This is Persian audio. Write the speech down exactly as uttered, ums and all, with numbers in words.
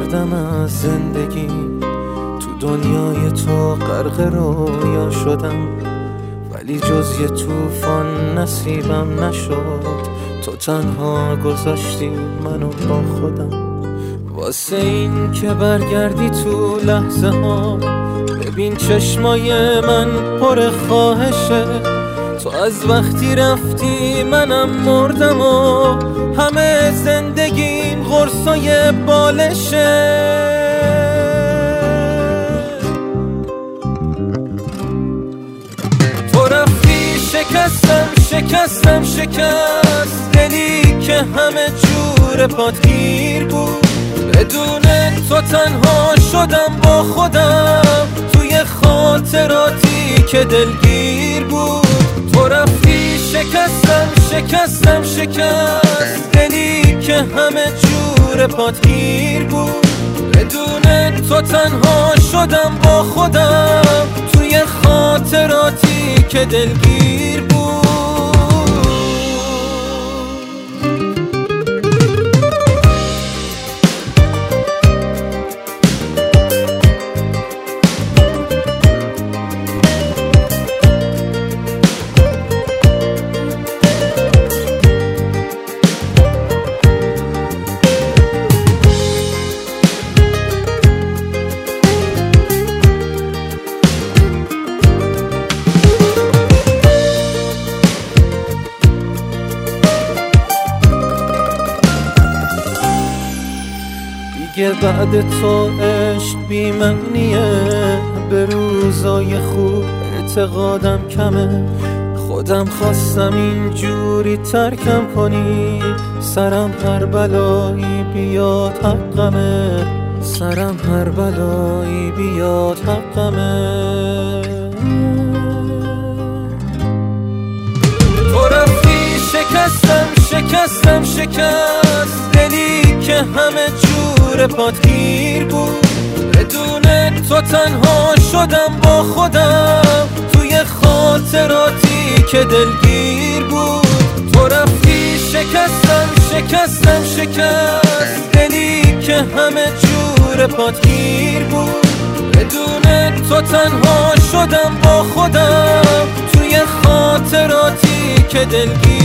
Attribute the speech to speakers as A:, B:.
A: کردم از زندگی، تو دنیای تو غرق رویا شدم، ولی جز یه طوفان نصیبم نشد. تو تنها گذاشتی منو با خودم، واسه این که برگردی تو لحظه ها. ببین چشمای من پر خواهشه، تو از وقتی رفتی منم مردم و همه زندگیم قرصای بالشه. تو رفتی شکستم شکستم شکست دلی که همه جور پات گیر بود. بدون تو تنها شدم با خودم توی خاطراتی که دلگیر بود. تو رفتی شکستم شکستم شکست دلی که همه جور پات گیر بود. بدون تو تنها شدم با خودم توی خاطراتی که دلگیر بود. دیگه بعد تو عشق بی معنیه، به روزای خوب اعتقادم کمه. خودم خواستم اینجوری ترکم کنی، سرم هر بلایی بیاد حقمه، سرم هر بلایی بیاد حقمه. تو رفتی شکستم شکستم شکست دلی که همه جور پات گیر بود. بدون تو تنها شدم با خودم توی خاطراتی که دلگیر بود. تو رفتی شکستم شکستم شکست دلی که همه جور پات گیر بود. بدون تو تنها شدم با خودم توی خاطراتی که دلگیر